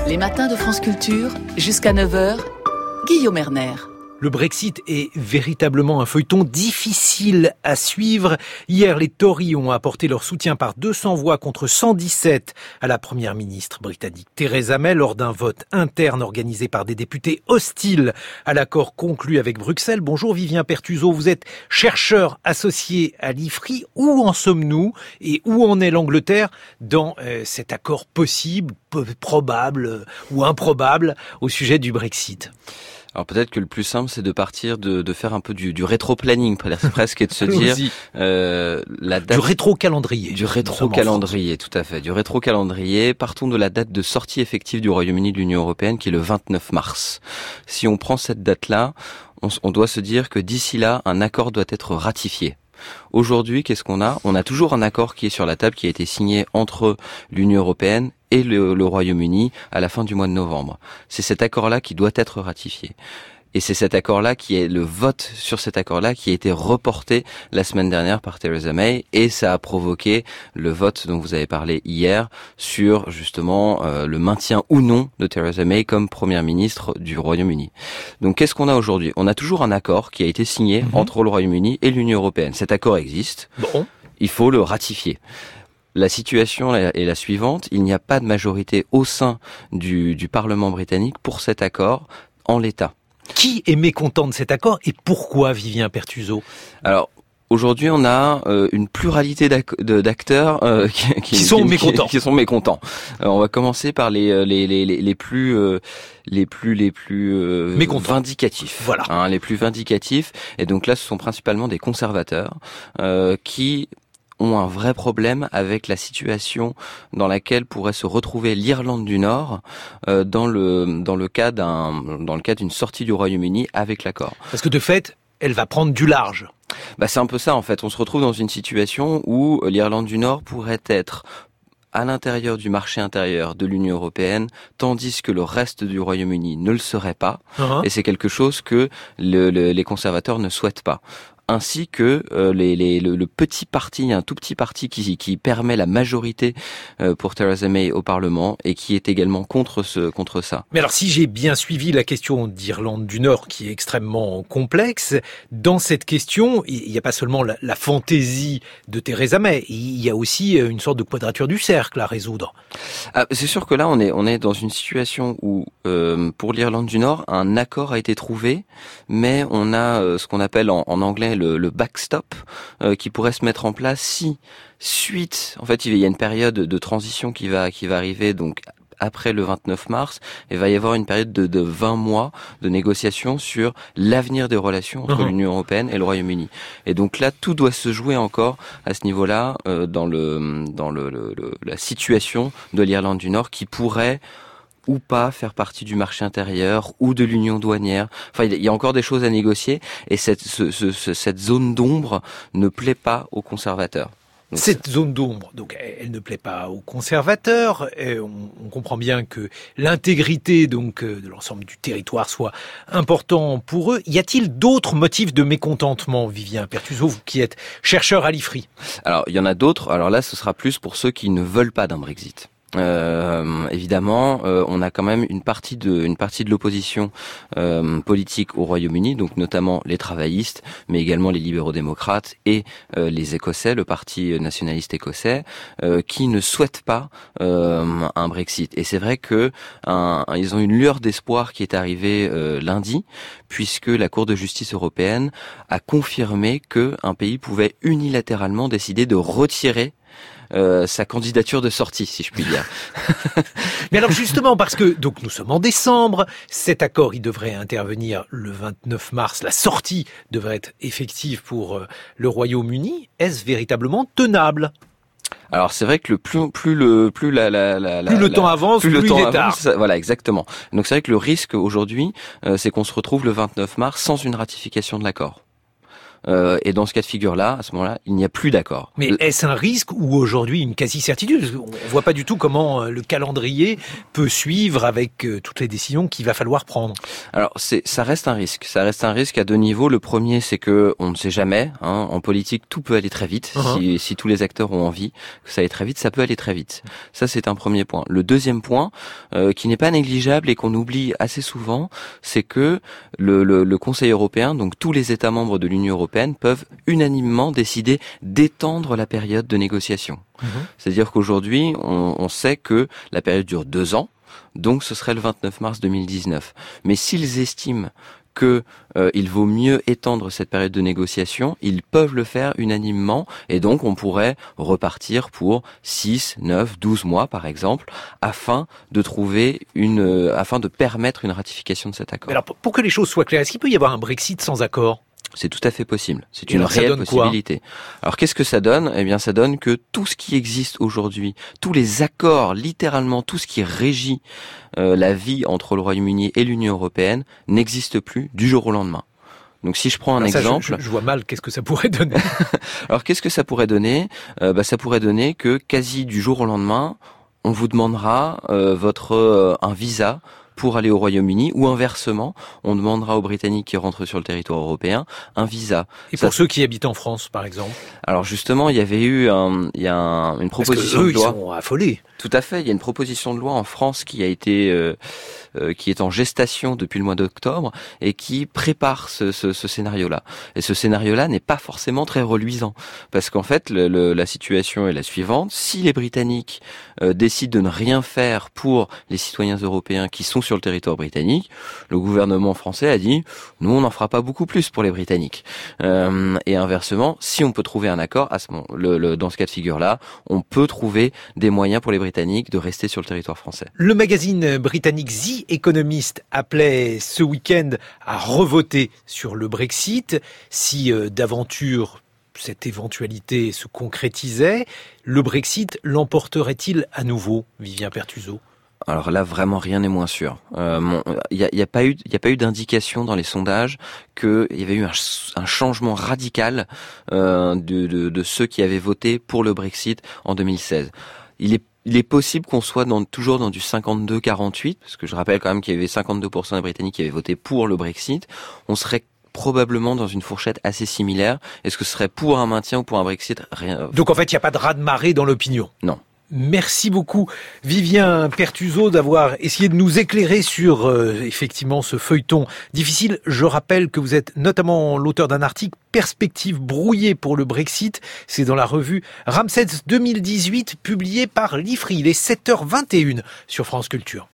Les matins de France Culture, jusqu'à 9h, Guillaume Erner. Le Brexit est véritablement un feuilleton difficile à suivre. Hier, les Tories ont apporté leur soutien par 200 voix contre 117 à la première ministre britannique Theresa May lors d'un vote interne organisé par des députés hostiles à l'accord conclu avec Bruxelles. Bonjour Vivien Pertuso, vous êtes chercheur associé à l'IFRI. Où en sommes-nous et où en est l'Angleterre dans cet accord possible, probable ou improbable au sujet du Brexit ? Alors peut-être que le plus simple, c'est de partir de faire un peu du rétro-planning, presque, et de se dire la date... Du rétro-calendrier. Du rétro-calendrier, tout à fait. Du rétro-calendrier. Partons de la date de sortie effective du Royaume-Uni de l'Union européenne, qui est le 29 mars. Si on prend cette date-là, on doit se dire que d'ici là, un accord doit être ratifié. Aujourd'hui, qu'est-ce qu'on a ? On a toujours un accord qui est sur la table, qui a été signé entre l'Union européenne et le Royaume-Uni à la fin du mois de novembre. C'est cet accord-là qui doit être ratifié. Et c'est cet accord-là qui est le vote sur cet accord-là qui a été reporté la semaine dernière par Theresa May, et ça a provoqué le vote dont vous avez parlé hier sur justement le maintien ou non de Theresa May comme première ministre du Royaume-Uni. Donc qu'est-ce qu'on a aujourd'hui ? On a toujours un accord qui a été signé entre le Royaume-Uni et l'Union européenne. Cet accord existe. Bon. Il faut le ratifier. La situation est la suivante, il n'y a pas de majorité au sein du Parlement britannique pour cet accord en l'état. Qui est mécontent de cet accord et pourquoi, Vivien Pertuso ? Alors, aujourd'hui, on a une pluralité d'acteurs qui sont mécontents. On va commencer par les plus vindicatifs. Voilà. Les plus vindicatifs. Et donc là, ce sont principalement des conservateurs qui ont un vrai problème avec la situation dans laquelle pourrait se retrouver l'Irlande du Nord dans le cas d'une sortie du Royaume-Uni avec l'accord. Parce que de fait, elle va prendre du large. C'est un peu ça en fait. On se retrouve dans une situation où l'Irlande du Nord pourrait être à l'intérieur du marché intérieur de l'Union européenne, tandis que le reste du Royaume-Uni ne le serait pas. Et c'est quelque chose que les conservateurs ne souhaitent pas. Ainsi que le petit parti, un tout petit parti qui permet la majorité pour Theresa May au Parlement et qui est également contre ça. Mais alors si j'ai bien suivi la question d'Irlande du Nord qui est extrêmement complexe, dans cette question, il n'y a pas seulement la fantaisie de Theresa May, il y a aussi une sorte de quadrature du cercle à résoudre. C'est sûr que là on est dans une situation où pour l'Irlande du Nord, un accord a été trouvé, mais on a ce qu'on appelle en anglais le backstop qui pourrait se mettre en place si en fait il y a une période de transition qui va arriver donc après le 29 mars, il va y avoir une période de 20 mois de négociations sur l'avenir des relations entre l'Union européenne et le Royaume-Uni. Et donc là, tout doit se jouer encore à ce niveau-là dans la situation de l'Irlande du Nord qui pourrait ou pas faire partie du marché intérieur ou de l'union douanière. Enfin, il y a encore des choses à négocier et cette zone d'ombre ne plaît pas aux conservateurs. Donc cette zone d'ombre, donc, elle ne plaît pas aux conservateurs. On comprend bien que l'intégrité donc de l'ensemble du territoire soit important pour eux. Y a-t-il d'autres motifs de mécontentement, Vivien Pertuso, vous qui êtes chercheur à l'IFRI ? Alors, il y en a d'autres. Alors là, ce sera plus pour ceux qui ne veulent pas d'un Brexit. Évidemment, on a quand même une partie de l'opposition politique au Royaume-Uni, donc notamment les travaillistes, mais également les libéraux-démocrates et les Écossais, le parti nationaliste écossais, qui ne souhaitent pas un Brexit. Et c'est vrai que ils ont une lueur d'espoir qui est arrivée lundi, puisque la Cour de justice européenne a confirmé que un pays pouvait unilatéralement décider de retirer sa candidature de sortie, si je puis dire. Mais alors justement, parce que donc nous sommes en décembre, cet accord il devrait intervenir le 29 mars, la sortie devrait être effective pour le Royaume-Uni. Est-ce véritablement tenable ? Alors c'est vrai que plus le temps avance, plus il est tard. Voilà, exactement. Donc c'est vrai que le risque aujourd'hui, c'est qu'on se retrouve le 29 mars sans une ratification de l'accord. Et dans ce cas de figure-là, à ce moment-là, il n'y a plus d'accord. Mais est-ce un risque ou aujourd'hui une quasi-certitude? On ne voit pas du tout comment le calendrier peut suivre avec toutes les décisions qu'il va falloir prendre. Alors, ça reste un risque. Ça reste un risque à deux niveaux. Le premier, c'est que on ne sait jamais. En politique, tout peut aller très vite. Si tous les acteurs ont envie que ça aille très vite, ça peut aller très vite. Ça, c'est un premier point. Le deuxième point, qui n'est pas négligeable et qu'on oublie assez souvent, c'est que le Conseil européen, donc tous les États membres de l'Union européenne, peuvent unanimement décider d'étendre la période de négociation. C'est-à-dire qu'aujourd'hui, on sait que la période dure 2 ans, donc ce serait le 29 mars 2019. Mais s'ils estiment que il vaut mieux étendre cette période de négociation, ils peuvent le faire unanimement, et donc on pourrait repartir pour 6, 9, 12 mois par exemple, afin de permettre une ratification de cet accord. Alors pour que les choses soient claires, est-ce qu'il peut y avoir un Brexit sans accord ? C'est tout à fait possible. C'est une réelle possibilité. Alors qu'est-ce que ça donne ? Eh bien, ça donne que tout ce qui existe aujourd'hui, tous les accords, littéralement tout ce qui régit la vie entre le Royaume-Uni et l'Union européenne n'existe plus du jour au lendemain. Donc si je prends un exemple... Je vois mal, qu'est-ce que ça pourrait donner ? Alors qu'est-ce que ça pourrait donner ? Ça pourrait donner que quasi du jour au lendemain, on vous demandera un visa pour aller au Royaume-Uni, ou inversement, on demandera aux Britanniques qui rentrent sur le territoire européen un visa. Et pour ceux qui habitent en France, par exemple ? Alors justement, il y avait eu une proposition de loi. Parce qu'eux, ils sont affolés. Tout à fait. Il y a une proposition de loi en France qui est en gestation depuis le mois d'octobre et qui prépare ce scénario-là. Et ce scénario-là n'est pas forcément très reluisant, parce qu'en fait, la situation est la suivante. Si les Britanniques décident de ne rien faire pour les citoyens européens qui sont sur le territoire britannique, le gouvernement français a dit « nous, on n'en fera pas beaucoup plus pour les Britanniques ». Et inversement, si on peut trouver un accord, dans ce cas de figure-là, on peut trouver des moyens pour les Britanniques de rester sur le territoire français. Le magazine britannique The Economist appelait ce week-end à revoter sur le Brexit. Si d'aventure cette éventualité se concrétisait, le Brexit l'emporterait-il à nouveau, Vivien Pertuseau ? Alors là, vraiment, rien n'est moins sûr. Il y a pas eu d'indication dans les sondages qu'il y avait eu un changement radical de ceux qui avaient voté pour le Brexit en 2016. Il est possible qu'on soit toujours dans du 52-48, parce que je rappelle quand même qu'il y avait 52% des Britanniques qui avaient voté pour le Brexit. On serait probablement dans une fourchette assez similaire. Est-ce que ce serait pour un maintien ou pour un Brexit ? Rien. Donc en fait, il n'y a pas de raz-de-marée dans l'opinion ? Non. Merci beaucoup Vivien Pertuseau d'avoir essayé de nous éclairer sur effectivement ce feuilleton difficile. Je rappelle que vous êtes notamment l'auteur d'un article « Perspectives brouillées pour le Brexit ». C'est dans la revue Ramsed 2018 publié par l'IFRI. Il est 7h21 sur France Culture.